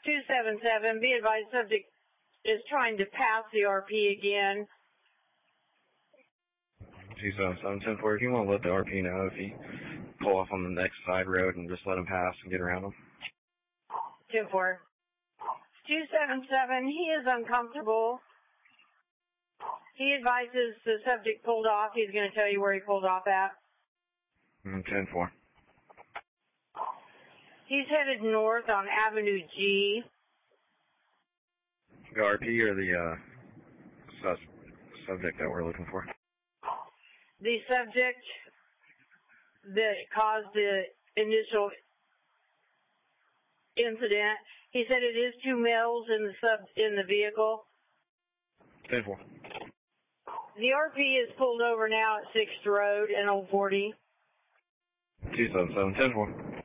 277, be advised subject is trying to pass the RP again. 277, 10-4, if you want to let the RP know if he pull off on the next side road and just let him pass and get around him. 10-4. 277, he is uncomfortable. He advises the subject pulled off. He's going to tell you where he pulled off at. 10-4. He's headed north on Avenue G. The RP or the subject that we're looking for? The subject that caused the initial incident. He said it is 2 males in the vehicle. 10-4. The RP is pulled over now at 6th Road and Old 40. 277, 10-4.